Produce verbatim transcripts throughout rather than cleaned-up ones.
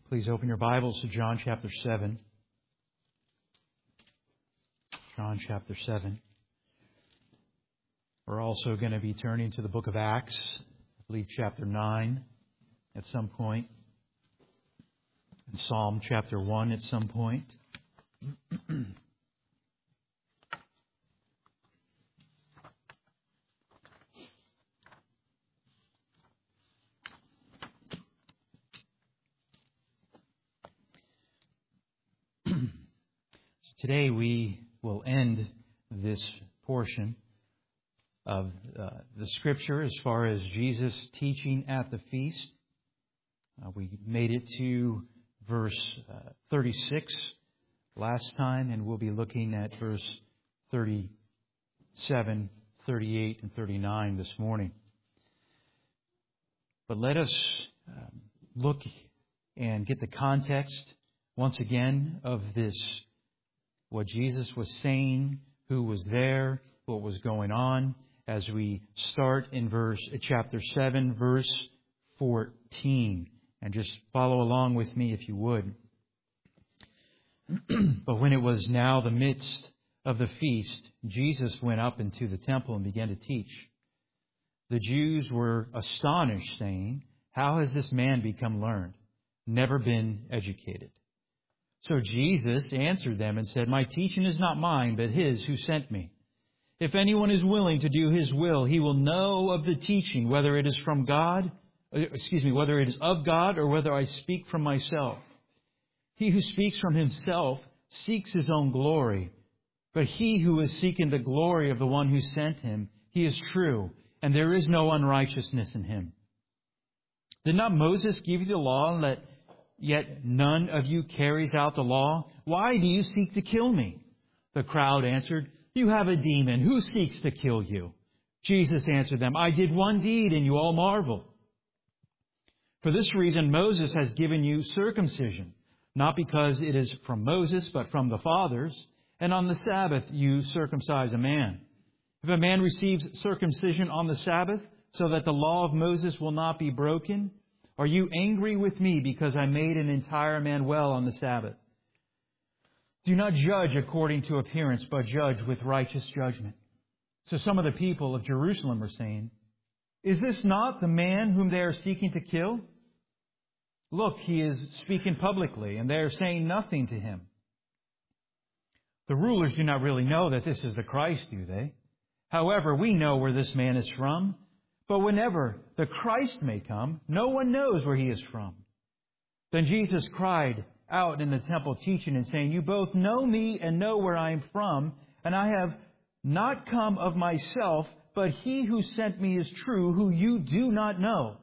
Please open your Bibles to John chapter seven. John chapter seven. We're also going to be turning to the book of Acts, I believe chapter nine at some point, and Psalm chapter one at some point. Today we will end this portion of uh, the Scripture as far as Jesus teaching at the feast. Uh, we made it to verse uh, thirty-six last time, and we'll be looking at verse thirty-seven, thirty-eight, and thirty-nine this morning. But let us uh, look and get the context once again of this, what Jesus was saying, who was there, what was going on, as we start in verse chapter seven, verse fourteen. And just follow along with me if you would. But when it was now the midst of the feast, Jesus went up into the temple and began to teach. The Jews were astonished, saying, "How has this man become learned, never been educated?" So Jesus answered them and said, "My teaching is not mine, but His who sent me. If anyone is willing to do His will, he will know of the teaching, whether it is from God, excuse me, whether it is of God or whether I speak from myself. He who speaks from himself seeks his own glory, but he who is seeking the glory of the one who sent him, he is true, and there is no unrighteousness in him. Did not Moses give you the law, and let yet none of you carries out the law? Why do you seek to kill me?" The crowd answered, "You have a demon. Who seeks to kill you?" Jesus answered them, "I did one deed, and you all marvel. For this reason Moses has given you circumcision, not because it is from Moses, but from the fathers. And on the Sabbath you circumcise a man. If a man receives circumcision on the Sabbath, so that the law of Moses will not be broken, are you angry with me because I made an entire man well on the Sabbath? Do not judge according to appearance, but judge with righteous judgment." So some of the people of Jerusalem were saying, "Is this not the man whom they are seeking to kill? Look, he is speaking publicly, and they are saying nothing to him." The rulers do not really know that this is the Christ, do they? "However, we know where this man is from. But whenever the Christ may come, no one knows where he is from." Then Jesus cried out in the temple, teaching and saying, "You both know me and know where I am from, and I have not come of myself, but he who sent me is true, who you do not know.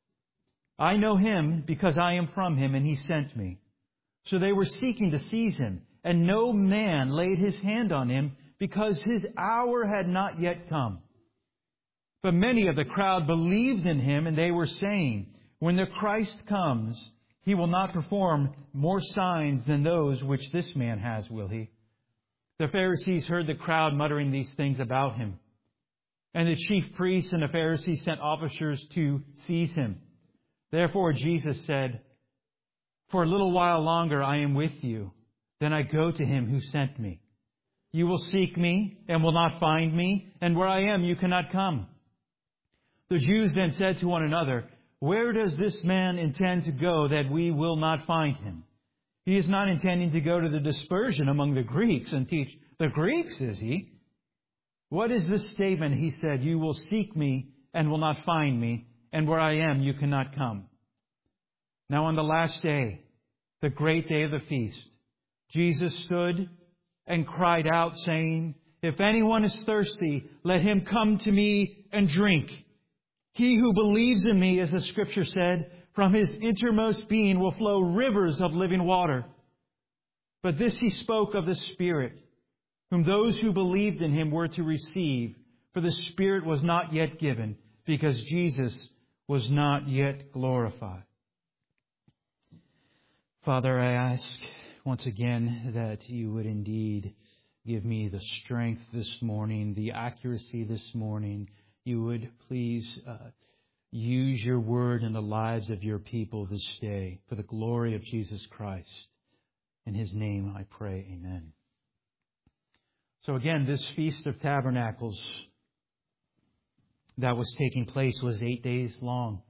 I know him because I am from him, and he sent me." So they were seeking to seize him, and no man laid his hand on him, because his hour had not yet come. But many of the crowd believed in him, and they were saying, "When the Christ comes, he will not perform more signs than those which this man has, will he?" The Pharisees heard the crowd muttering these things about him. And the chief priests and the Pharisees sent officers to seize him. Therefore Jesus said, "For a little while longer I am with you. Then I go to him who sent me. You will seek me and will not find me, and where I am you cannot come." The Jews then said to one another, "Where does this man intend to go that we will not find him? He is not intending to go to the dispersion among the Greeks and teach the Greeks, is he? What is this statement?" He said, "You will seek me and will not find me, and where I am you cannot come." Now on the last day, the great day of the feast, Jesus stood and cried out, saying, "If anyone is thirsty, let him come to me and drink. He who believes in me, as the Scripture said, from his innermost being will flow rivers of living water." But this he spoke of the Spirit, whom those who believed in him were to receive, for the Spirit was not yet given, because Jesus was not yet glorified. Father, I ask once again that you would indeed give me the strength this morning, the accuracy this morning. You would please uh, use your word in the lives of your people this day for the glory of Jesus Christ. In His name I pray, amen. So again, this Feast of Tabernacles that was taking place was eight days long.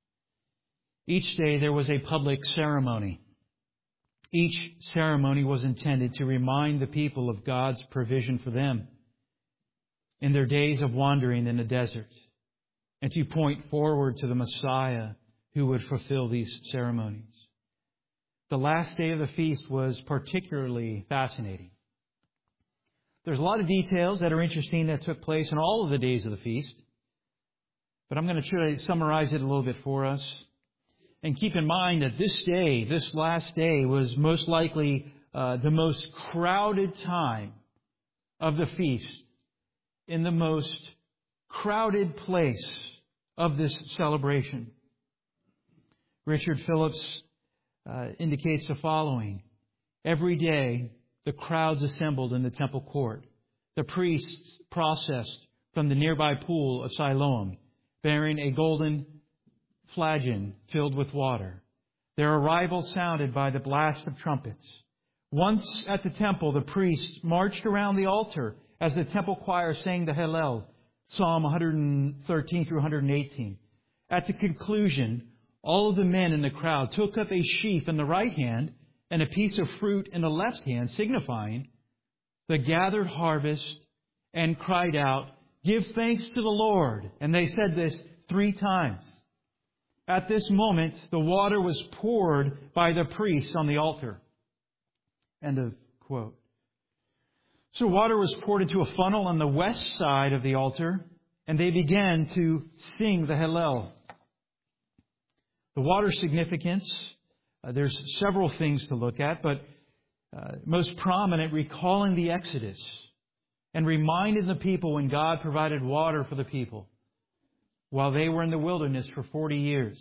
Each day there was a public ceremony. Each ceremony was intended to remind the people of God's provision for them in their days of wandering in the desert, and to point forward to the Messiah who would fulfill these ceremonies. The last day of the feast was particularly fascinating. There's a lot of details that are interesting that took place in all of the days of the feast, but I'm going to try to summarize it a little bit for us. And keep in mind that this day, this last day, was most likely uh, the most crowded time of the feast, in the most crowded place of this celebration. Richard Phillips uh, indicates the following. Every day, the crowds assembled in the temple court. The priests processed from the nearby pool of Siloam, bearing a golden flagon filled with water. Their arrival sounded by the blast of trumpets. Once at the temple, the priests marched around the altar as the temple choir sang the Hallel, Psalm one thirteen through one eighteen. At the conclusion, all of the men in the crowd took up a sheaf in the right hand and a piece of fruit in the left hand, signifying the gathered harvest, and cried out, "Give thanks to the Lord." And they said this three times. At this moment, the water was poured by the priests on the altar. End of quote. So water was poured into a funnel on the west side of the altar, and they began to sing the Hallel. The water significance, uh, there's several things to look at, but uh, most prominent, recalling the Exodus and reminding the people when God provided water for the people while they were in the wilderness for forty years.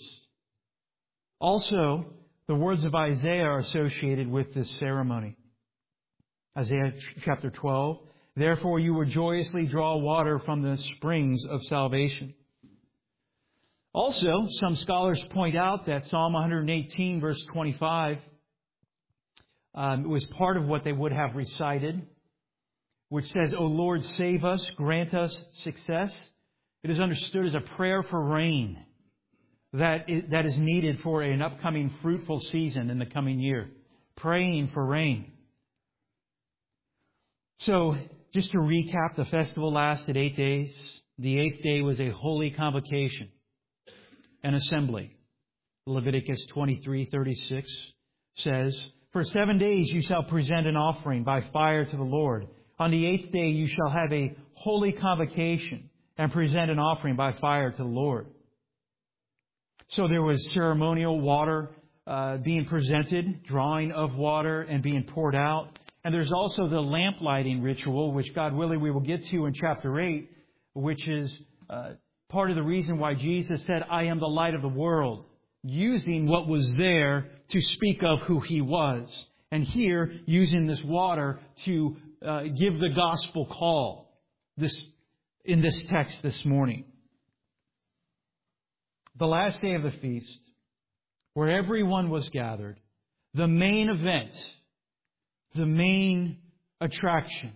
Also, the words of Isaiah are associated with this ceremony. Isaiah chapter twelve, "Therefore you will joyously draw water from the springs of salvation." Also, some scholars point out that Psalm one eighteen, verse twenty-five, um, was part of what they would have recited, which says, "O Lord, save us, grant us success." It is understood as a prayer for rain that is, that is needed for an upcoming fruitful season in the coming year. Praying for rain. So, just to recap, the festival lasted eight days. The eighth day was a holy convocation, an assembly. Leviticus twenty-three thirty-six says, "For seven days you shall present an offering by fire to the Lord. On the eighth day you shall have a holy convocation and present an offering by fire to the Lord." So there was ceremonial water uh, being presented, drawing of water and being poured out. And there's also the lamp lighting ritual, which God willing we will get to in chapter eight, which is uh, part of the reason why Jesus said, "I am the light of the world," using what was there to speak of who He was. And here, using this water to uh, give the gospel call this in this text this morning. The last day of the feast, where everyone was gathered, the main event, the main attraction.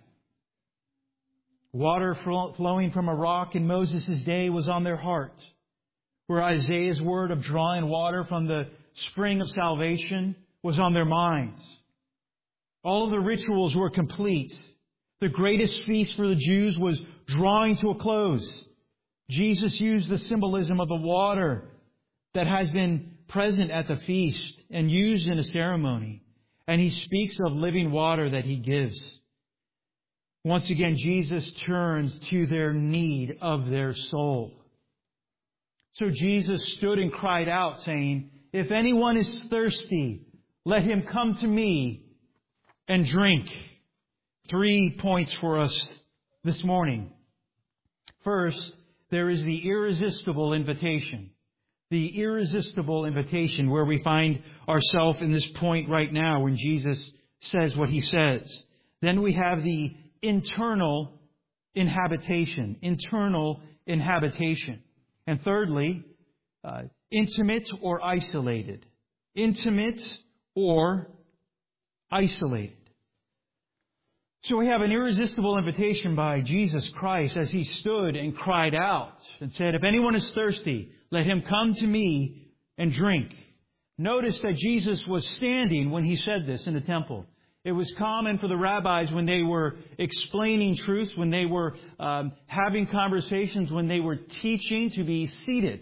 Water flowing from a rock in Moses' day was on their heart, where Isaiah's word of drawing water from the spring of salvation was on their minds. All of the rituals were complete. The greatest feast for the Jews was drawing to a close. Jesus used the symbolism of the water that has been present at the feast and used in a ceremony. And He speaks of living water that He gives. Once again, Jesus turns to their need of their soul. So Jesus stood and cried out, saying, "If anyone is thirsty, let him come to me and drink." Three points for us this morning. First, there is the irresistible invitation. The irresistible invitation, where we find ourselves in this point right now when Jesus says what He says. Then we have the internal inhabitation. Internal inhabitation. And thirdly, uh, intimate or isolated. Intimate or isolated. So we have an irresistible invitation by Jesus Christ as He stood and cried out and said, "If anyone is thirsty, let him come to me and drink." Notice that Jesus was standing when He said this in the temple. It was common for the rabbis when they were explaining truths, when they were um, having conversations, when they were teaching, to be seated.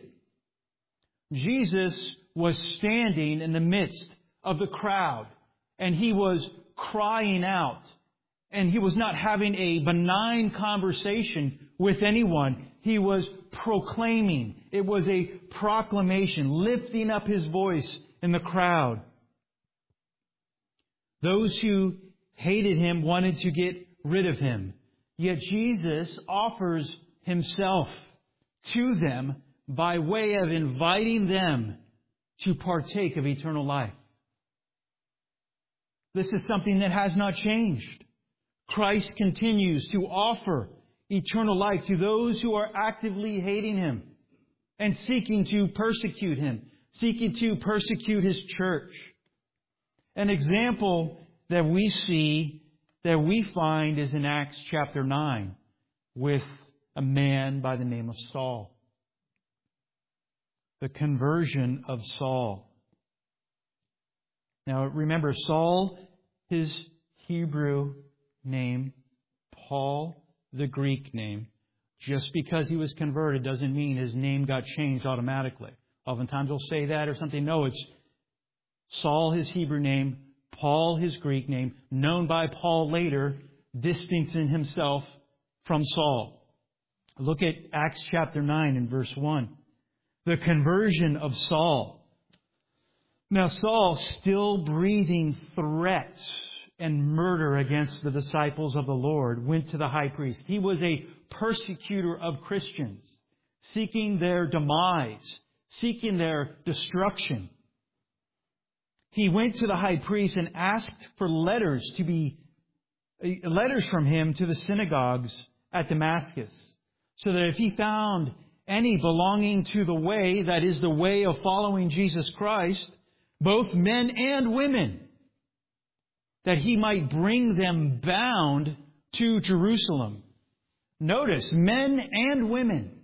Jesus was standing in the midst of the crowd, and He was crying out. And He was not having a benign conversation with anyone. He was proclaiming. It was a proclamation, lifting up His voice in the crowd. Those who hated Him wanted to get rid of Him. Yet Jesus offers Himself to them by way of inviting them to partake of eternal life. This is something that has not changed. Christ continues to offer eternal life to those who are actively hating Him and seeking to persecute Him, seeking to persecute His church. An example that we see, that we find, is in Acts chapter nine with a man by the name of Saul. The conversion of Saul. Now remember, Saul, his Hebrew name, Paul, the Greek name. Just because he was converted doesn't mean his name got changed automatically. Oftentimes we'll say that or something. No, it's Saul, his Hebrew name, Paul, his Greek name, known by Paul later, distancing himself from Saul. Look at Acts chapter nine and verse one. The conversion of Saul. Now Saul, still breathing threats and murder against the disciples of the Lord, went to the high priest. He was a persecutor of Christians, seeking their demise, seeking their destruction. He went to the high priest and asked for letters to be letters from him to the synagogues at Damascus, so that if he found any belonging to the way, that is the way of following Jesus Christ, both men and women, that he might bring them bound to Jerusalem. Notice, men and women.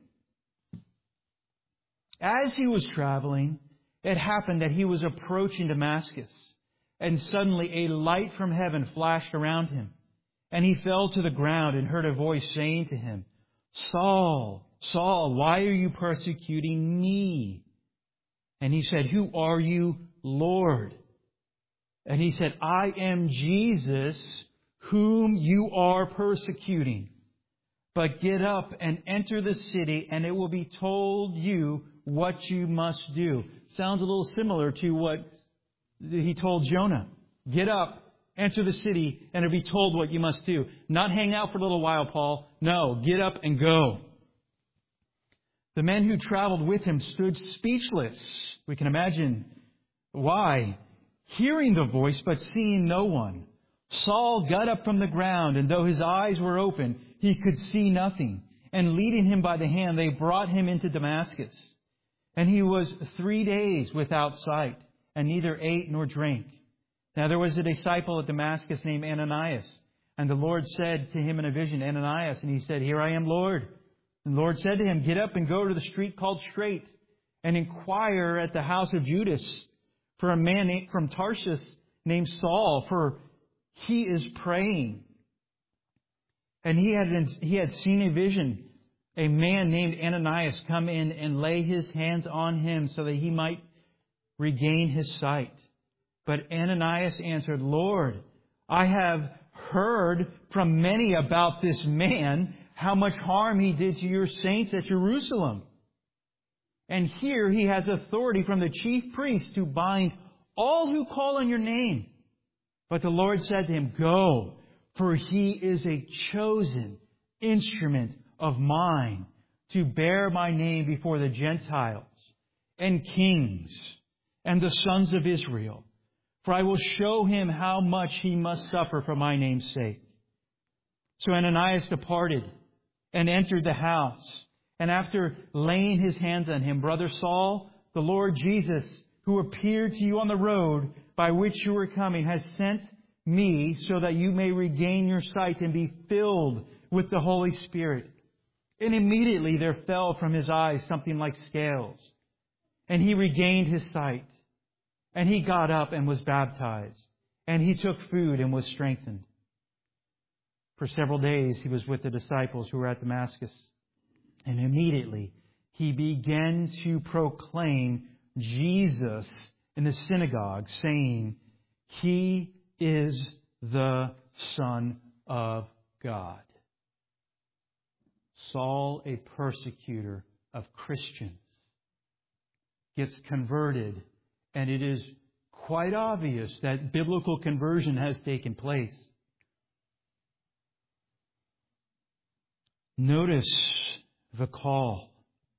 As he was traveling, it happened that he was approaching Damascus, and suddenly a light from heaven flashed around him. And he fell to the ground and heard a voice saying to him, "Saul, Saul, why are you persecuting me?" And he said, "Who are you, Lord?" And he said, "I am Jesus, whom you are persecuting. But get up and enter the city, and it will be told you what you must do." Sounds a little similar to what he told Jonah. Get up, enter the city, and it'll be told what you must do. Not hang out for a little while, Paul. No, get up and go. The men who traveled with him stood speechless. We can imagine why. Hearing the voice, but seeing no one. Saul got up from the ground, and though his eyes were open, he could see nothing. And leading him by the hand, they brought him into Damascus. And he was three days without sight, and neither ate nor drank. Now there was a disciple at Damascus named Ananias. And the Lord said to him in a vision, "Ananias." And he said, "Here I am, Lord." And the Lord said to him, "Get up and go to the street called Straight, and inquire at the house of Judas for a man from Tarsus named Saul, for he is praying." And he had, he had seen a vision, a man named Ananias come in and lay his hands on him so that he might regain his sight. But Ananias answered, "Lord, I have heard from many about this man, how much harm he did to your saints at Jerusalem. And here he has authority from the chief priest to bind all who call on your name." But the Lord said to him, "Go, for he is a chosen instrument of mine to bear my name before the Gentiles and kings and the sons of Israel. For I will show him how much he must suffer for my name's sake." So Ananias departed and entered the house. And after laying His hands on him, Brother Saul, the Lord Jesus, who appeared to you on the road by which you were coming, has sent me so that you may regain your sight and be filled with the Holy Spirit. And immediately there fell from his eyes something like scales. And he regained his sight. And he got up and was baptized. And he took food and was strengthened. For several days he was with the disciples who were at Damascus. And immediately he began to proclaim Jesus in the synagogue, saying, He is the Son of God. Saul, a persecutor of Christians, gets converted, and it is quite obvious that biblical conversion has taken place. Notice the call.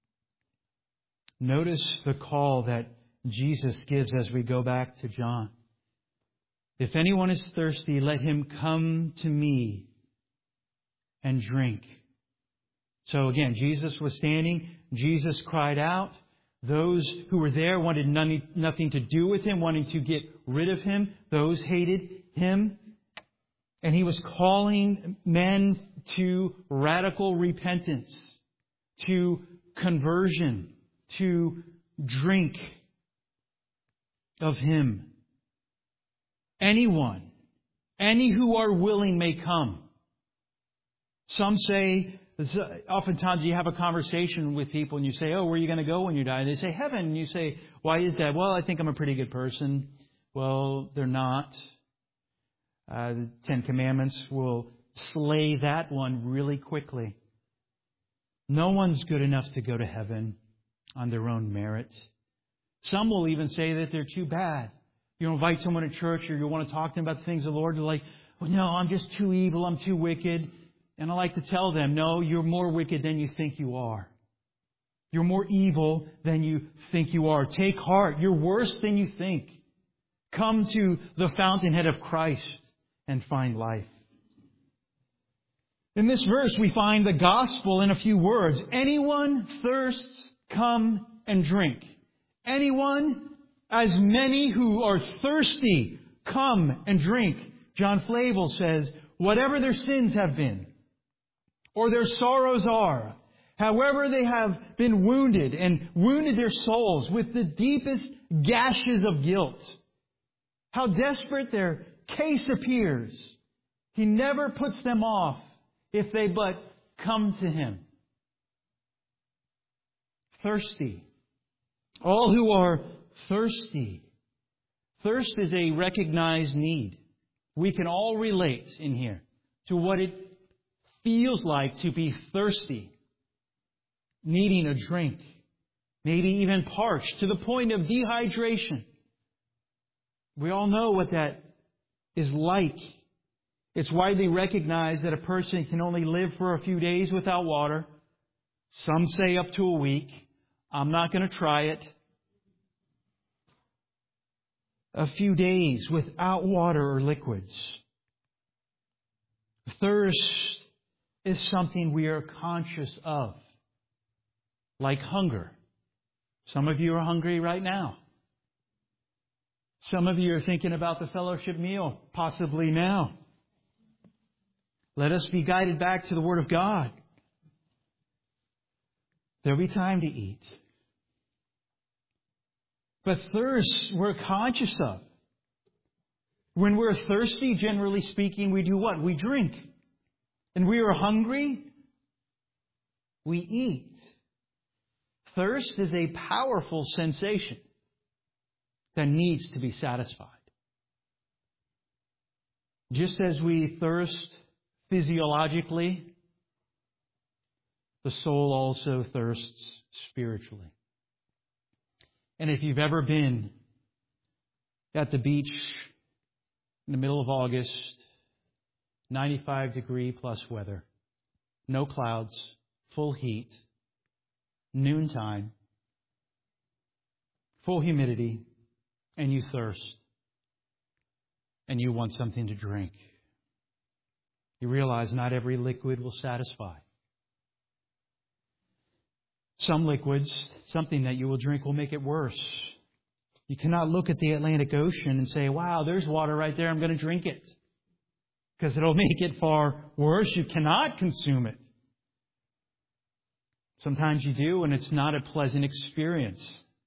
Notice the call that Jesus gives as we go back to John. If anyone is thirsty, let him come to me and drink. So again, Jesus was standing. Jesus cried out. Those who were there wanted none, nothing to do with Him, wanting to get rid of Him. Those hated Him. And He was calling men to radical repentance, to conversion, to drink of Him. Anyone, any who are willing may come. Some say, oftentimes you have a conversation with people and you say, oh, where are you going to go when you die? And they say, heaven. And you say, why is that? Well, I think I'm a pretty good person. Well, they're not. Uh, the Ten Commandments will slay that one really quickly. No one's good enough to go to heaven on their own merit. Some will even say that they're too bad. You invite someone to church or you want to talk to them about the things of the Lord. They're like, well, no, I'm just too evil. I'm too wicked. And I like to tell them, no, you're more wicked than you think you are. You're more evil than you think you are. Take heart. You're worse than you think. Come to the fountainhead of Christ and find life. In this verse, we find the gospel in a few words. Anyone thirsts, come and drink. Anyone, as many who are thirsty, come and drink. John Flavel says, whatever their sins have been, or their sorrows are, however they have been wounded and wounded their souls with the deepest gashes of guilt, how desperate their case appears, He never puts them off if they but come to Him. Thirsty. All who are thirsty. Thirst is a recognized need. We can all relate in here to what it feels like to be thirsty, needing a drink, maybe even parched to the point of dehydration. We all know what that is like. It's widely recognized that a person can only live for a few days without water. Some say up to a week. I'm not going to try it. A few days without water or liquids. Thirst is something we are conscious of, like hunger. Some of you are hungry right now. Some of you are thinking about the fellowship meal, possibly now. Let us be guided back to the Word of God. There'll be time to eat. But thirst, we're conscious of. When we're thirsty, generally speaking, we do what? We drink. And we are hungry, we eat. Thirst is a powerful sensation that needs to be satisfied. Just as we thirst physiologically, the soul also thirsts spiritually. And if you've ever been at the beach in the middle of August, ninety-five degree plus weather, no clouds, full heat, noontime, full humidity, and you thirst, and you want something to drink, you realize not every liquid will satisfy. Some liquids, something that you will drink will make it worse. You cannot look at the Atlantic Ocean and say, wow, there's water right there, I'm going to drink it. Because it'll make it far worse. You cannot consume it. Sometimes you do, and it's not a pleasant experience.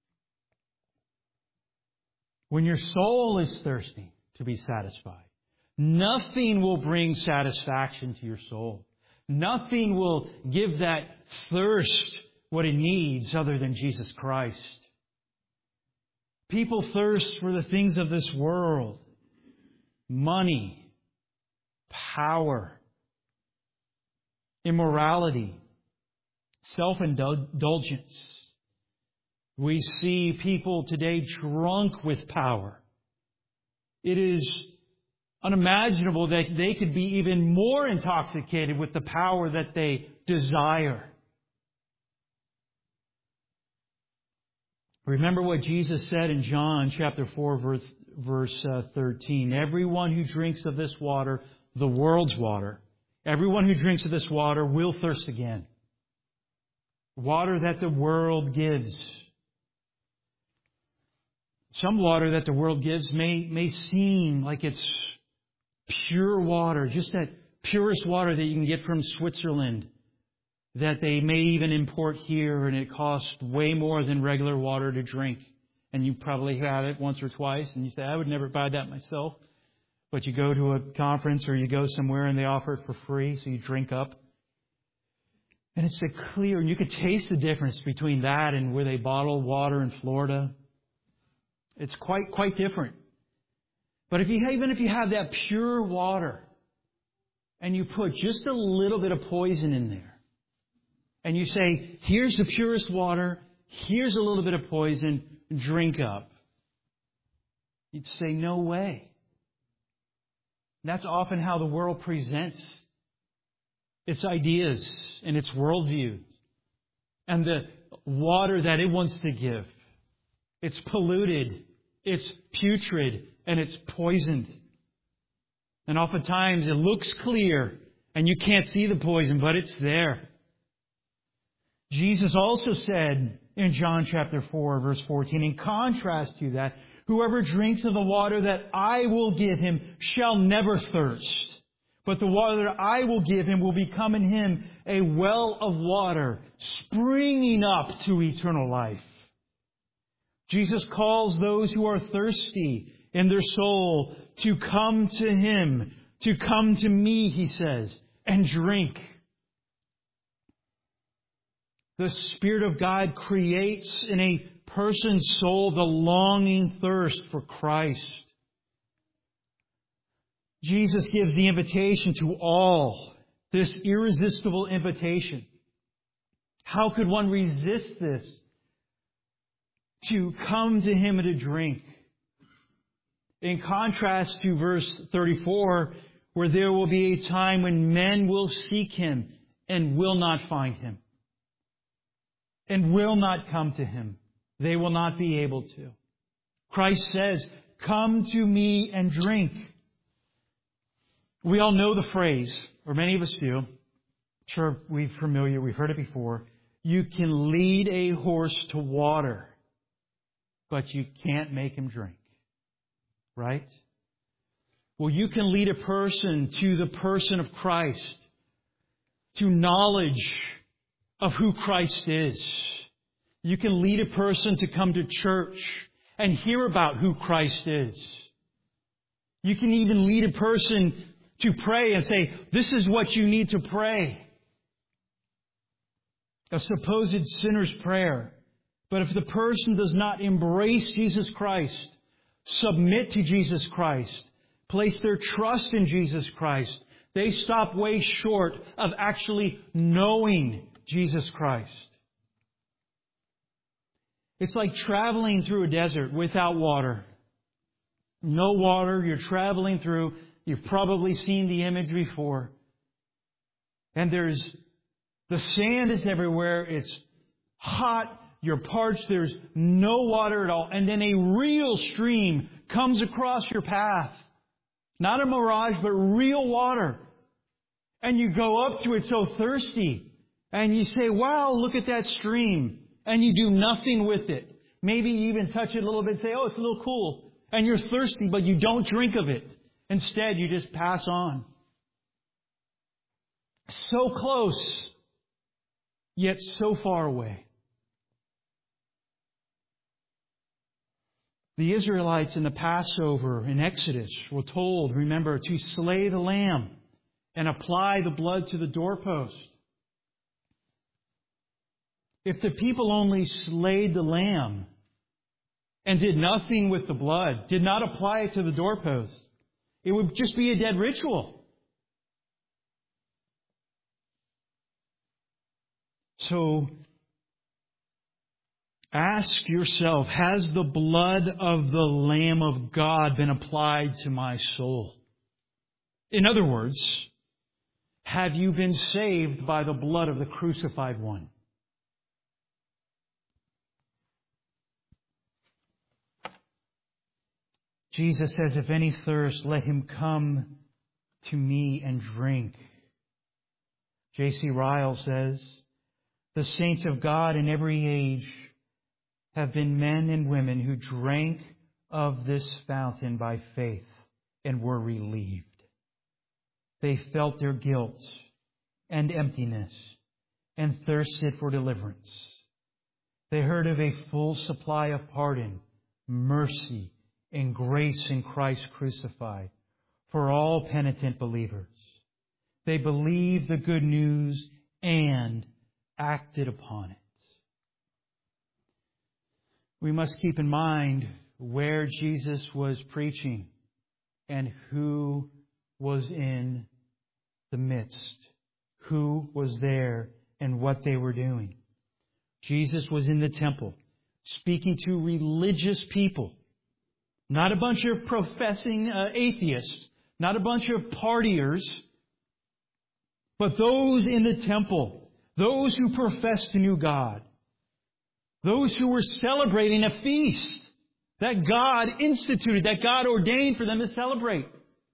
When your soul is thirsty to be satisfied, nothing will bring satisfaction to your soul. Nothing will give that thirst what it needs other than Jesus Christ. People thirst for the things of this world. Money, power, immorality, self-indulgence. We see people today drunk with power. It is unimaginable that they could be even more intoxicated with the power that they desire. Remember what Jesus said in John chapter four, verse, verse uh, thirteen. Everyone who drinks of this water, the world's water, everyone who drinks of this water will thirst again. Water that the world gives. Some water that the world gives may, may seem like it's pure water, just that purest water that you can get from Switzerland, that they may even import here, and it costs way more than regular water to drink. And you probably had it once or twice, and you say, I would never buy that myself. But you go to a conference or you go somewhere and they offer it for free, so you drink up. And it's a clear, and you could taste the difference between that and where they bottle water in Florida. It's quite, quite different. But if you, even if you have that pure water and you put just a little bit of poison in there and you say, here's the purest water, here's a little bit of poison, drink up. You'd say, no way. That's often how the world presents its ideas and its worldview and the water that it wants to give. It's polluted, it's putrid, and it's poisoned. And oftentimes it looks clear and you can't see the poison, but it's there. Jesus also said in John chapter four, verse fourteen, in contrast to that, whoever drinks of the water that I will give him shall never thirst. But the water that I will give him will become in him a well of water, springing up to eternal life. Jesus calls those who are thirsty in their soul to come to Him, to come to me, He says, and drink. The Spirit of God creates in a person's soul the longing thirst for Christ. Jesus gives the invitation to all, this irresistible invitation. How could one resist this? To come to Him and to drink. In contrast to verse thirty-four, where there will be a time when men will seek Him and will not find Him. And will not come to Him. They will not be able to. Christ says, come to me and drink. We all know the phrase, or many of us do. I'm sure we're familiar, we've heard it before. You can lead a horse to water, but you can't make him drink. Right? Well, you can lead a person to the person of Christ, to knowledge of who Christ is. You can lead a person to come to church and hear about who Christ is. You can even lead a person to pray and say, this is what you need to pray. A supposed sinner's prayer. But if the person does not embrace Jesus Christ, submit to Jesus Christ, place their trust in Jesus Christ, they stop way short of actually knowing Jesus Christ. It's like traveling through a desert without water. No water, you're traveling through. You've probably seen the image before. And there's, the sand is everywhere. It's hot. You're parched. There's no water at all. And then a real stream comes across your path. Not a mirage, but real water. And you go up to it so thirsty. And you say, wow, look at that stream. And you do nothing with it. Maybe you even touch it a little bit and say, oh, it's a little cool. And you're thirsty, but you don't drink of it. Instead, you just pass on. So close, yet so far away. The Israelites in the Passover in Exodus were told, remember, to slay the lamb and apply the blood to the doorpost. If the people only slayed the lamb and did nothing with the blood, did not apply it to the doorpost, it would just be a dead ritual. So, ask yourself, has the blood of the Lamb of God been applied to my soul? In other words, have you been saved by the blood of the crucified one? Jesus says, if any thirst, let him come to me and drink. J C Ryle says, the saints of God in every age have been men and women who drank of this fountain by faith and were relieved. They felt their guilt and emptiness and thirsted for deliverance. They heard of a full supply of pardon, mercy, and grace in Christ crucified for all penitent believers. They believed the good news and acted upon it. We must keep in mind where Jesus was preaching and who was in the midst, who was there and what they were doing. Jesus was in the temple speaking to religious people, not a bunch of professing uh, atheists, not a bunch of partiers, but those in the temple, those who professed to know God, those who were celebrating a feast that God instituted, that God ordained for them to celebrate.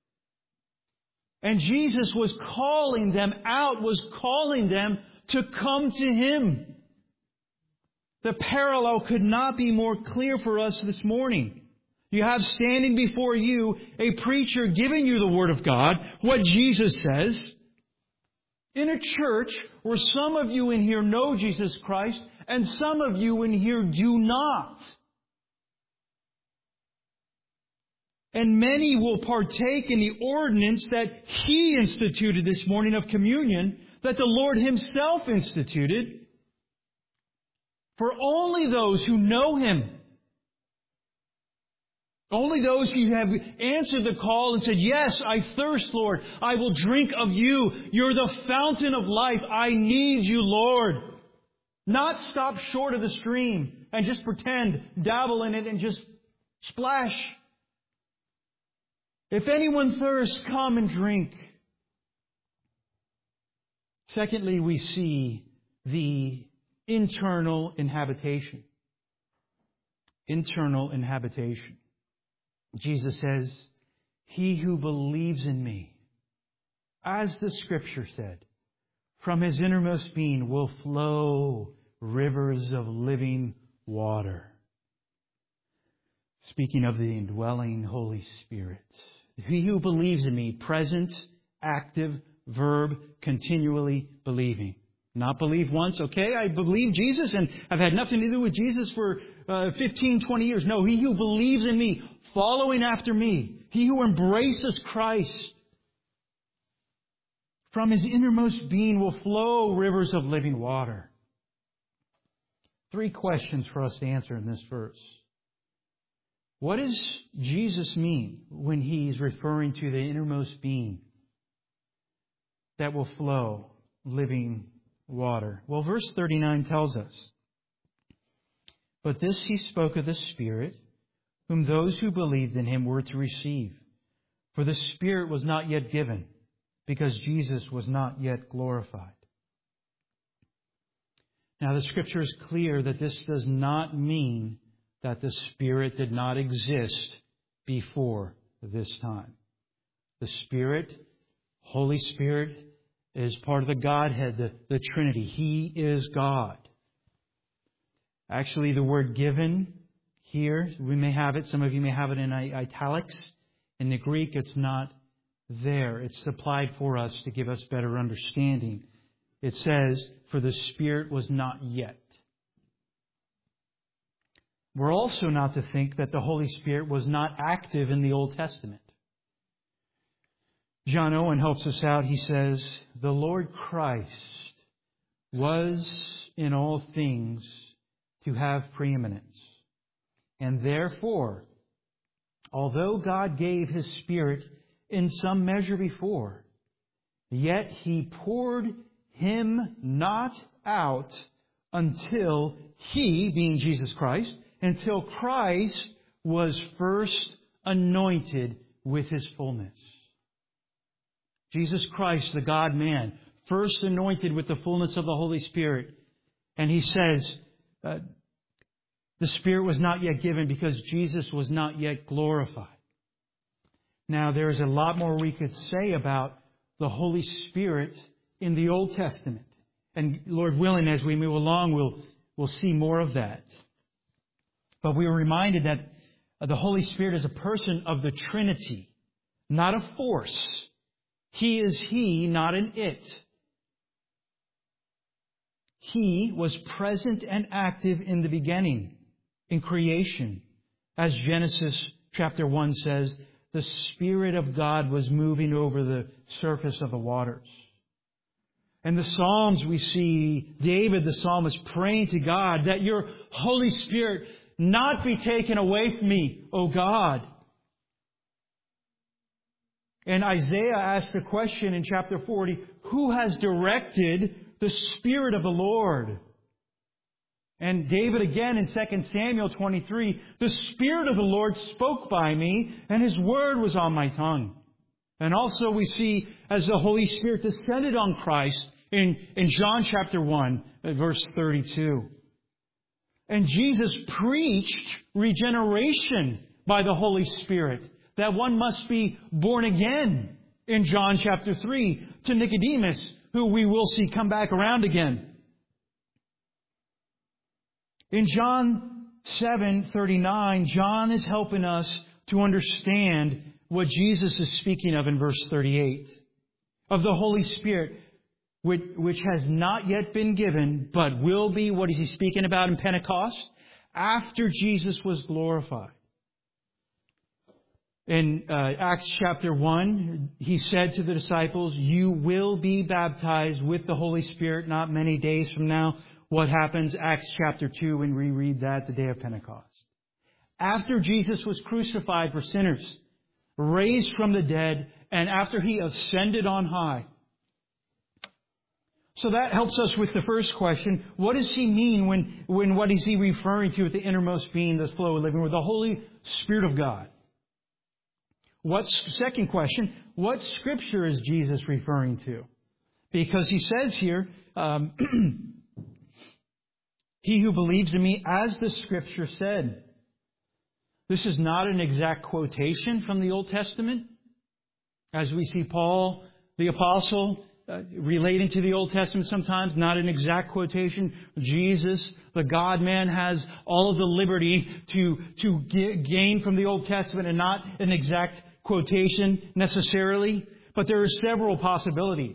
And Jesus was calling them out, was calling them to come to Him. The parallel could not be more clear for us this morning. You have standing before you a preacher giving you the Word of God, what Jesus says, in a church where some of you in here know Jesus Christ and some of you in here do not. And many will partake in the ordinance that He instituted this morning of communion, that the Lord Himself instituted, for only those who know Him. Only those who have answered the call and said, yes, I thirst, Lord. I will drink of you. You're the fountain of life. I need you, Lord. Not stop short of the stream and just pretend, dabble in it and just splash. If anyone thirsts, come and drink. Secondly, we see the internal inhabitation. Internal inhabitation. Jesus says, he who believes in me, as the Scripture said, from his innermost being will flow rivers of living water. Speaking of the indwelling Holy Spirit. He who believes in me, present, active, verb, continually believing. Not believe once, okay, I believe Jesus and I've had nothing to do with Jesus for uh, fifteen, twenty years. No, he who believes in me, following after me, he who embraces Christ, from his innermost being will flow rivers of living water. Three questions for us to answer in this verse. What does Jesus mean when He's referring to the innermost being that will flow living water? Well, verse thirty-nine tells us, but this He spoke of the Spirit, whom those who believed in Him were to receive. For the Spirit was not yet given, because Jesus was not yet glorified. Now, the Scripture is clear that this does not mean that the Spirit did not exist before this time. The Spirit, Holy Spirit, is part of the Godhead, the, the Trinity. He is God. Actually, the word given here, we may have it, some of you may have it in italics. In the Greek, it's not there. It's supplied for us to give us better understanding. It says, for the Spirit was not yet. We're also not to think that the Holy Spirit was not active in the Old Testament. John Owen helps us out. He says, the Lord Christ was in all things to have preeminence. And therefore, although God gave His Spirit in some measure before, yet He poured Him not out until He, being Jesus Christ, until Christ was first anointed with His fullness. Jesus Christ, the God-man, first anointed with the fullness of the Holy Spirit. And He says, uh, the Spirit was not yet given because Jesus was not yet glorified. Now, there's a lot more we could say about the Holy Spirit in the Old Testament. And Lord willing, as we move along, we'll, we'll see more of that. But we were reminded that the Holy Spirit is a person of the Trinity, not a force. He is He, not an it. He was present and active in the beginning, in creation. As Genesis chapter one says, the Spirit of God was moving over the surface of the waters. In the Psalms we see David, the psalmist, praying to God that your Holy Spirit not be taken away from me, O God. And Isaiah asked the question in chapter forty, who has directed the Spirit of the Lord? And David again in Second Samuel twenty-three, the Spirit of the Lord spoke by me, and His word was on my tongue. And also we see as the Holy Spirit descended on Christ in, in John chapter one, verse thirty-two. And Jesus preached regeneration by the Holy Spirit, that one must be born again in John chapter three to Nicodemus, who we will see come back around again. In John seven thirty-nine, John is helping us to understand what Jesus is speaking of in verse thirty-eight. Of the Holy Spirit, which, which has not yet been given, but will be, what is He speaking about in Pentecost? After Jesus was glorified. In uh, Acts chapter one, He said to the disciples, you will be baptized with the Holy Spirit not many days from now. What happens? Acts chapter two, when we read that, the day of Pentecost. After Jesus was crucified for sinners, raised from the dead, and after He ascended on high. So that helps us with the first question. What does He mean when, when what is He referring to with the innermost being, the flow of living, with the Holy Spirit of God? What's second question? What Scripture is Jesus referring to? Because He says here, um, He who believes in me, as the Scripture said. This is not an exact quotation from the Old Testament. As we see Paul, the Apostle, uh, relating to the Old Testament sometimes, not an exact quotation. Jesus, the God-man, has all of the liberty to, to g- gain from the Old Testament and not an exact quotation necessarily. But there are several possibilities.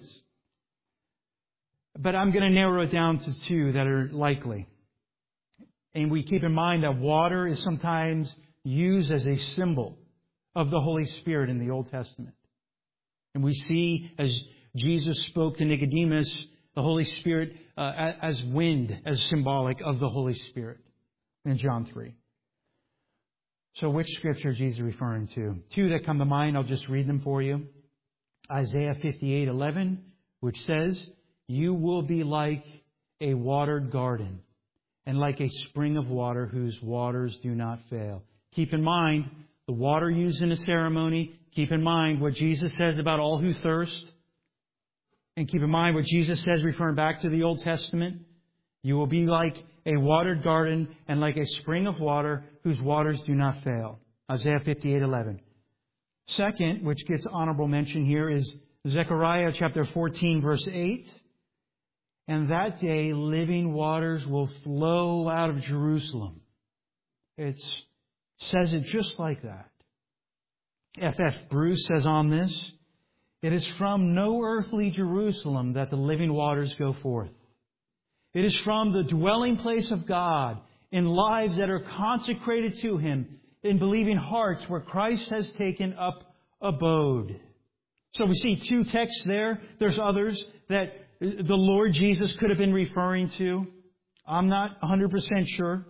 But I'm going to narrow it down to two that are likely. And we keep in mind that water is sometimes used as a symbol of the Holy Spirit in the Old Testament. And we see, as Jesus spoke to Nicodemus, the Holy Spirit uh, as wind, as symbolic of the Holy Spirit in John three. So which Scripture is Jesus referring to? Two that come to mind, I'll just read them for you. Isaiah fifty-eight eleven, which says, you will be like a watered garden and like a spring of water whose waters do not fail. Keep in mind, the water used in a ceremony. Keep in mind what Jesus says about all who thirst. And keep in mind what Jesus says referring back to the Old Testament. You will be like a watered garden and like a spring of water whose waters do not fail. Isaiah fifty-eight eleven. Second, which gets honorable mention here, is Zechariah chapter fourteen, verse eight. And that day living waters will flow out of Jerusalem. It says it just like that. F F Bruce says on this, it is from no earthly Jerusalem that the living waters go forth. It is from the dwelling place of God in lives that are consecrated to Him, in believing hearts where Christ has taken up abode. So we see two texts there. There's others that the Lord Jesus could have been referring to. I'm not one hundred percent sure.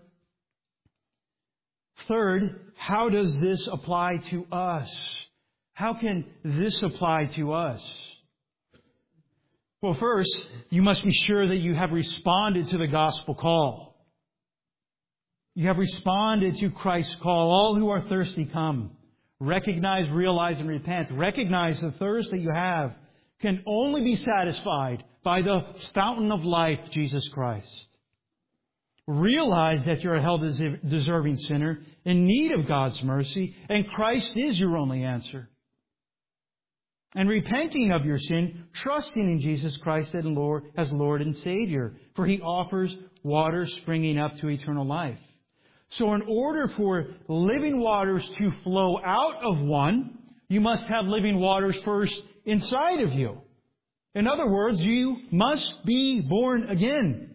Third, how does this apply to us? How can this apply to us? Well, first, you must be sure that you have responded to the gospel call. You have responded to Christ's call. All who are thirsty, come. Recognize, realize, and repent. Recognize the thirst that you have can only be satisfied by the fountain of life, Jesus Christ. Realize that you're a hell-deserving sinner in need of God's mercy, and Christ is your only answer. And repenting of your sin, trusting in Jesus Christ as Lord and Savior, for He offers water springing up to eternal life. So in order for living waters to flow out of one, you must have living waters first inside of you. In other words, you must be born again.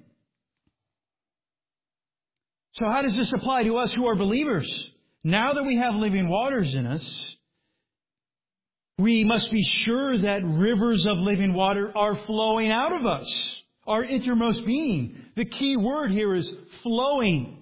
So how does this apply to us who are believers? Now that we have living waters in us, we must be sure that rivers of living water are flowing out of us, our innermost being. The key word here is flowing.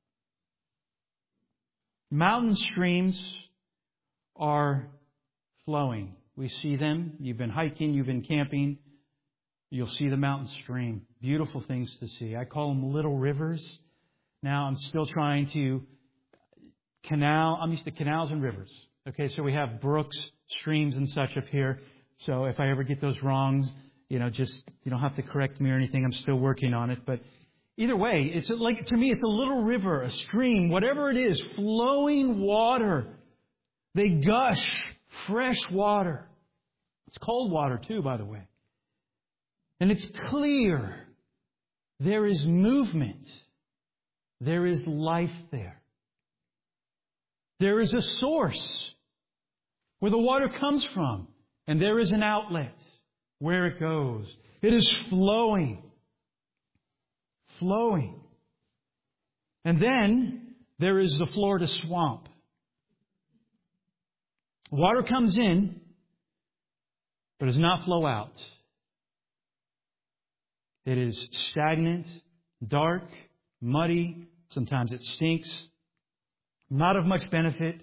Mountain streams are flowing. We see them. You've been hiking, you've been camping. You'll see the mountain stream. Beautiful things to see. I call them little rivers. Now I'm still trying to canal. I'm used to canals and rivers. Okay, so we have brooks, streams, and such up here. So if I ever get those wrong, you know, just you don't have to correct me or anything. I'm still working on it. But either way, it's like to me, it's a little river, a stream, whatever it is, flowing water. They gush fresh water. It's cold water too, by the way. And it's clear. There is movement. There is life there. There is a source where the water comes from. And there is an outlet where it goes. It is flowing. Flowing. And then there is the Florida swamp. Water comes in, but does not flow out. It is stagnant, dark, muddy. Sometimes it stinks. Not of much benefit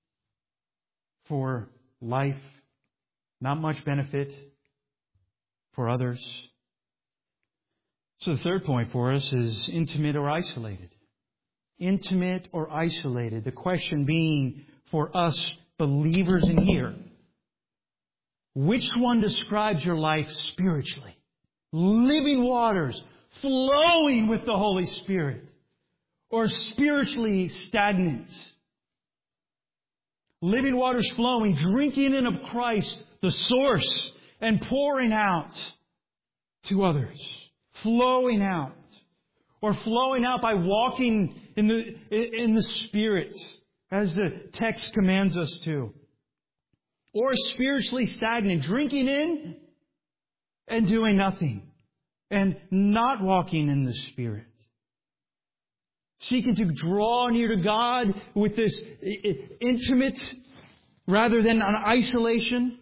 for life. Not much benefit for others. So the third point for us is intimate or isolated. Intimate or isolated. The question being for us believers in here, which one describes your life spiritually? Living waters, flowing with the Holy Spirit, or spiritually stagnant? Living waters flowing, drinking in of Christ, the source, and pouring out to others. Flowing out. Or flowing out by walking in the, in the Spirit, as the text commands us to. Or spiritually stagnant, drinking in and doing nothing. And not walking in the Spirit. Seeking to draw near to God with this intimate rather than an isolation.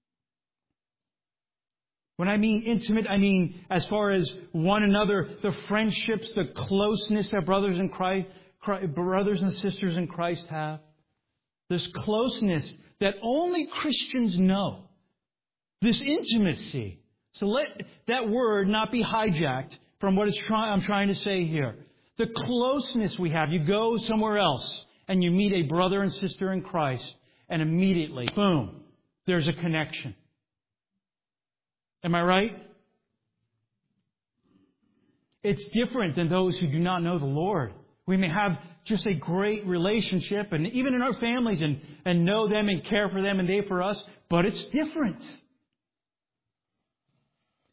When I mean intimate, I mean as far as one another, the friendships, the closeness that brothers and Christ, brothers and sisters in Christ have. This closeness that only Christians know. This intimacy. So let that word not be hijacked from what it's try, I'm trying to say here. The closeness we have. You go somewhere else and you meet a brother and sister in Christ, and immediately, boom, there's a connection. Am I right? It's different than those who do not know the Lord. We may have just a great relationship, and even in our families, and, and know them and care for them, and they for us, but it's different.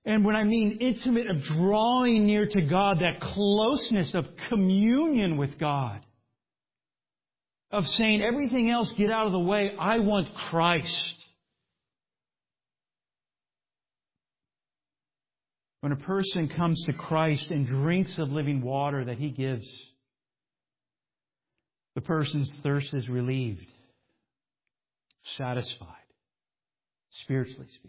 And when I mean intimate, of drawing near to God, that closeness of communion with God, of saying everything else, get out of the way, I want Christ. When a person comes to Christ and drinks of living water that He gives, the person's thirst is relieved, satisfied, spiritually speaking.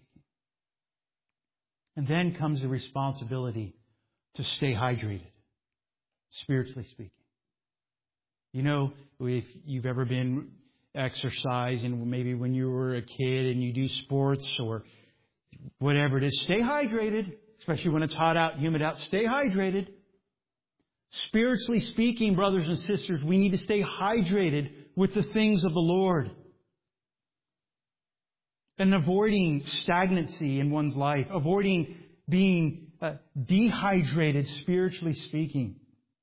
And then comes the responsibility to stay hydrated, spiritually speaking. You know, if you've ever been exercising, maybe when you were a kid and you do sports or whatever it is, stay hydrated, especially when it's hot out, humid out. Stay hydrated. Spiritually speaking, brothers and sisters, we need to stay hydrated with the things of the Lord. And avoiding stagnancy in one's life, avoiding being uh, dehydrated, spiritually speaking.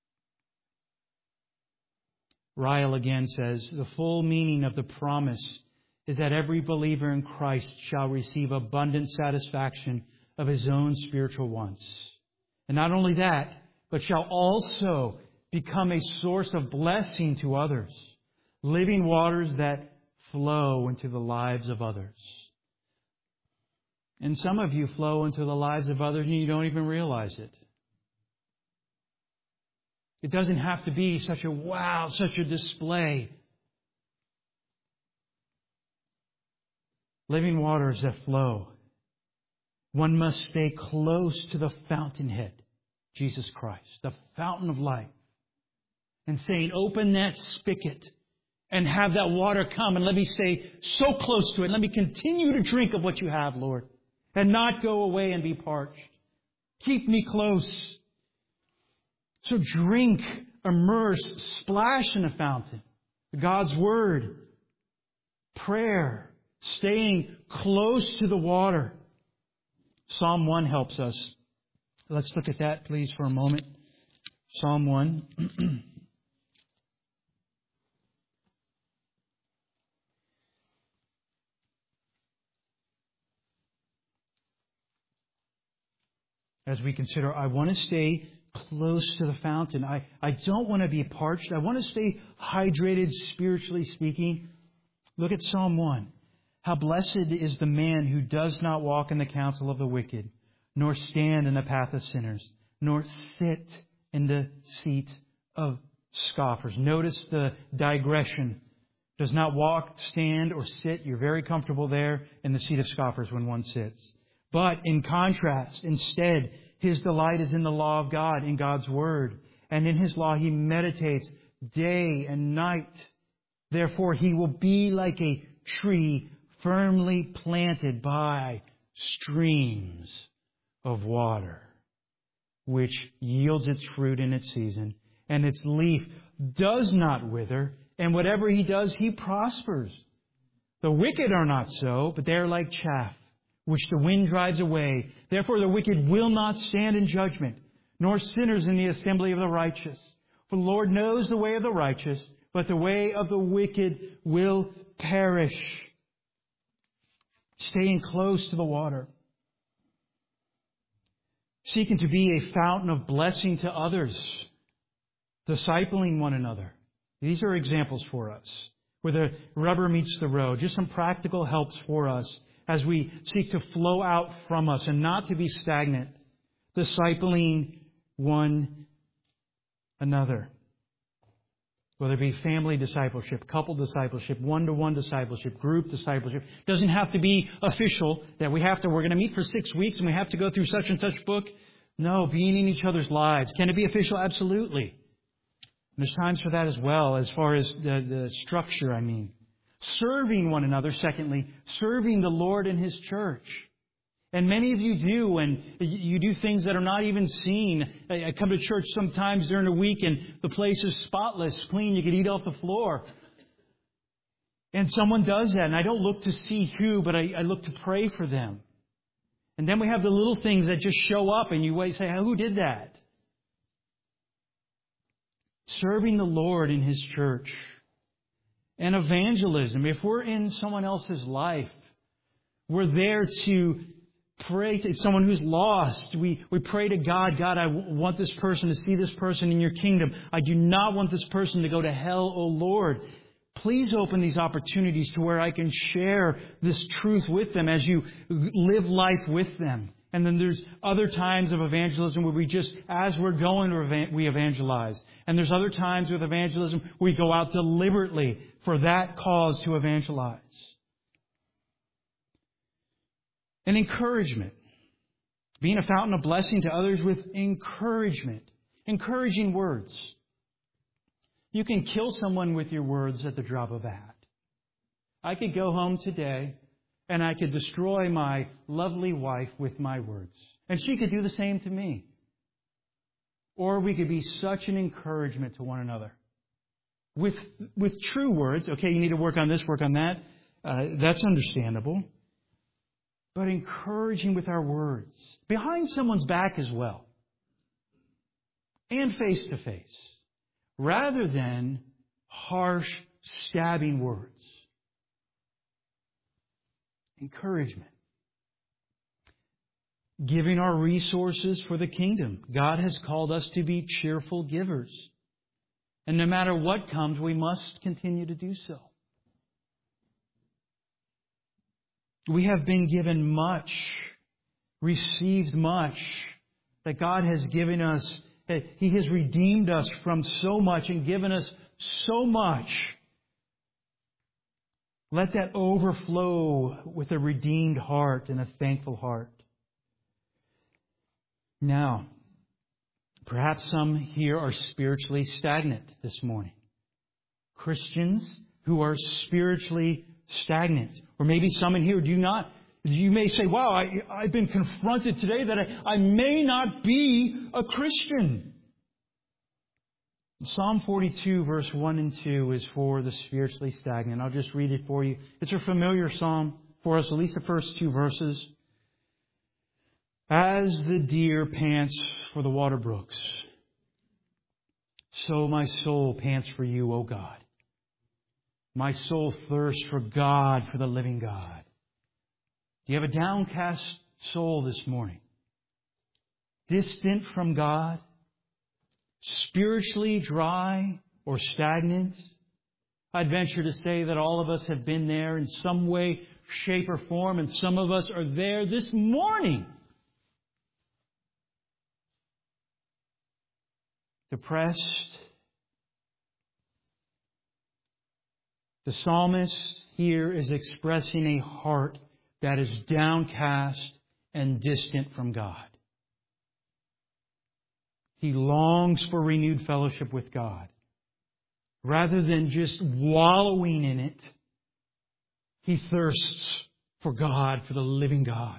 Ryle again says, the full meaning of the promise is that every believer in Christ shall receive abundant satisfaction of his own spiritual wants. And not only that, but shall also become a source of blessing to others, living waters that flow into the lives of others. And some of you flow into the lives of others and you don't even realize it. It doesn't have to be such a wow, such a display. Living waters that flow. One must stay close to the fountainhead, Jesus Christ, the fountain of life. And saying, open that spigot and have that water come and let me stay so close to it. Let me continue to drink of what you have, Lord, and not go away and be parched. Keep me close. So drink, immerse, splash in the fountain. God's Word, prayer, staying close to the water. Psalm one helps us. Let's look at that, please, for a moment. Psalm one. As we consider, I want to stay close to the fountain. I, I don't want to be parched. I want to stay hydrated, spiritually speaking. Look at Psalm one. How blessed is the man who does not walk in the counsel of the wicked, nor stand in the path of sinners, nor sit in the seat of scoffers. Notice the digression. Does not walk, stand, or sit. You're very comfortable there in the seat of scoffers when one sits. But in contrast, instead, his delight is in the law of God, in God's Word. And in His law he meditates day and night. Therefore he will be like a tree firmly planted by streams of water, which yields its fruit in its season, and its leaf does not wither, and whatever he does, he prospers. The wicked are not so, but they are like chaff, which the wind drives away. Therefore the wicked will not stand in judgment, nor sinners in the assembly of the righteous. For the Lord knows the way of the righteous, but the way of the wicked will perish. Staying close to the water. Seeking to be a fountain of blessing to others. Discipling one another. These are examples for us. Where the rubber meets the road. Just some practical helps for us as we seek to flow out from us and not to be stagnant. Discipling one another. Whether it be family discipleship, couple discipleship, one-to-one discipleship, group discipleship. It doesn't have to be official that we have to, we're going to meet for six weeks and we have to go through such and such book. No, being in each other's lives. Can it be official? Absolutely. And there's times for that as well, as far as the, the structure, I mean. Serving one another, secondly, serving the Lord in His church. And many of you do, and you do things that are not even seen. I come to church sometimes during the week and the place is spotless, clean, you can eat off the floor. And someone does that, and I don't look to see who, but I, I look to pray for them. And then we have the little things that just show up, and you say, who did that? Serving the Lord in His church. And evangelism. If we're in someone else's life, we're there to pray to someone who's lost. We, we pray to God, God, I w- want this person to see this person in your kingdom. I do not want this person to go to hell, O Lord. Please open these opportunities to where I can share this truth with them as you live life with them. And then there's other times of evangelism where we just, as we're going, we evangelize. And there's other times with evangelism where we go out deliberately for that cause to evangelize. And encouragement. Being a fountain of blessing to others with encouragement. Encouraging words. You can kill someone with your words at the drop of a hat. I could go home today and I could destroy my lovely wife with my words. And she could do the same to me. Or we could be such an encouragement to one another. With, with true words. Okay, you need to work on this, work on that. Uh, that's understandable. But encouraging with our words. Behind someone's back as well. And face to face. Rather than harsh, stabbing words. Encouragement. Giving our resources for the kingdom. God has called us to be cheerful givers. And no matter what comes, we must continue to do so. We have been given much, received much, that God has given us. He has redeemed us from so much and given us so much. Let that overflow with a redeemed heart and a thankful heart. Now, perhaps some here are spiritually stagnant this morning. Christians who are spiritually stagnant. Or maybe some in here do not. You may say, wow, I, I've been confronted today that I, I may not be a Christian. Psalm forty-two, verse one and two is for the spiritually stagnant. I'll just read it for you. It's a familiar psalm for us, at least the first two verses. As the deer pants for the water brooks, so my soul pants for you, O God. My soul thirsts for God, for the living God. Do you have a downcast soul this morning? Distant from God? Spiritually dry or stagnant? I'd venture to say that all of us have been there in some way, shape, or form, and some of us are there this morning. Depressed. The psalmist here is expressing a heart that is downcast and distant from God. He longs for renewed fellowship with God. Rather than just wallowing in it, he thirsts for God, for the living God.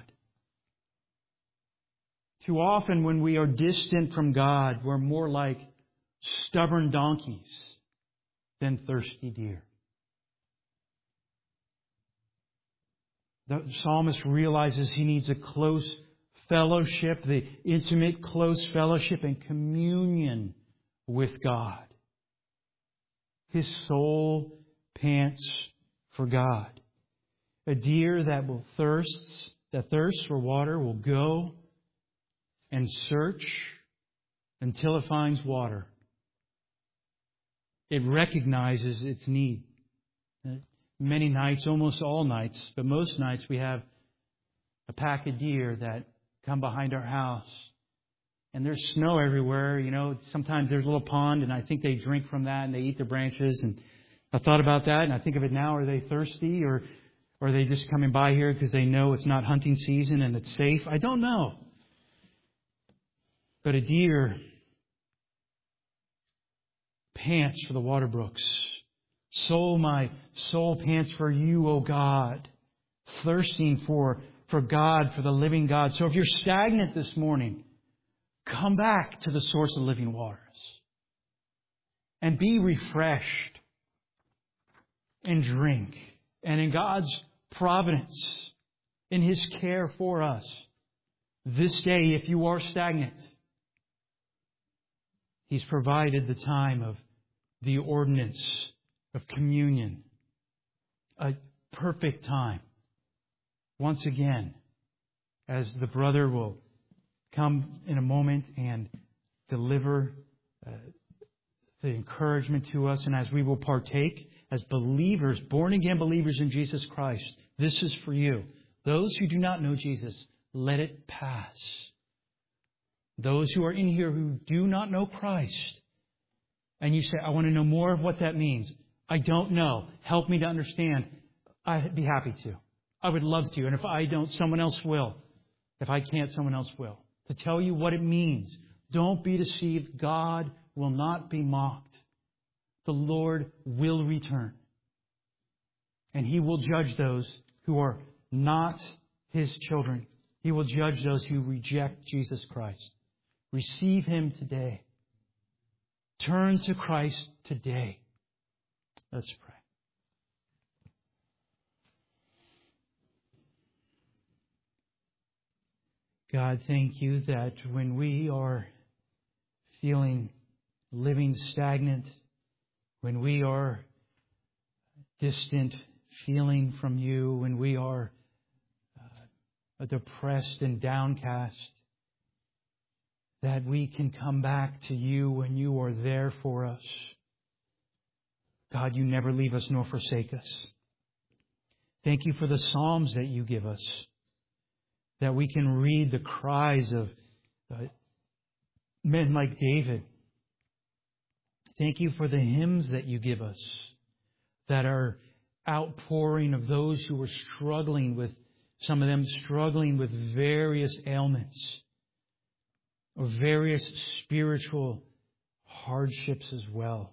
Too often when we are distant from God, we're more like stubborn donkeys than thirsty deer. The psalmist realizes he needs a close fellowship, the intimate, close fellowship and communion with God. His soul pants for God. A deer that will thirst, that thirsts for water will go and search until it finds water. It recognizes its need. Many nights, almost all nights, but most nights we have a pack of deer that come behind our house. And there's snow everywhere. You know, sometimes there's a little pond and I think they drink from that and they eat the branches. And I thought about that and I think of it now. Are they thirsty or, or are they just coming by here because they know it's not hunting season and it's safe? I don't know. But a deer pants for the water brooks. So my soul pants for you, O God. Thirsting for, for God, for the living God. So if you're stagnant this morning, come back to the source of living waters. And be refreshed. And drink. And in God's providence, in His care for us, this day, if you are stagnant, He's provided the time of the ordinance of communion. A perfect time. Once again, as the brother will come in a moment and deliver uh, the encouragement to us, and as we will partake as believers, born-again believers in Jesus Christ, this is for you. Those who do not know Jesus, let it pass. Those who are in here who do not know Christ, and you say, I want to know more of what that means. I don't know. Help me to understand. I'd be happy to. I would love to. And if I don't, someone else will. If I can't, someone else will. To tell you what it means. Don't be deceived. God will not be mocked. The Lord will return. And He will judge those who are not His children. He will judge those who reject Jesus Christ. Receive Him today. Turn to Christ today. Let's pray. God, thank You that when we are feeling living stagnant, when we are distant, feeling from You, when we are uh, depressed and downcast, that we can come back to You when You are there for us. God, You never leave us nor forsake us. Thank You for the Psalms that You give us, that we can read the cries of uh, men like David. Thank You for the hymns that You give us, that are outpouring of those who are struggling with, some of them struggling with various ailments or various spiritual hardships as well.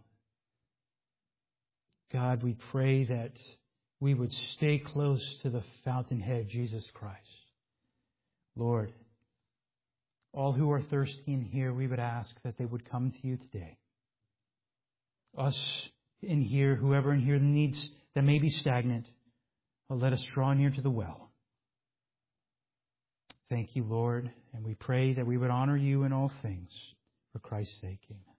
God, we pray that we would stay close to the fountainhead, Jesus Christ. Lord, all who are thirsty in here, we would ask that they would come to You today. Us in here, whoever in here needs, that may be stagnant, well, let us draw near to the well. Thank You, Lord, and we pray that we would honor You in all things. For Christ's sake, amen.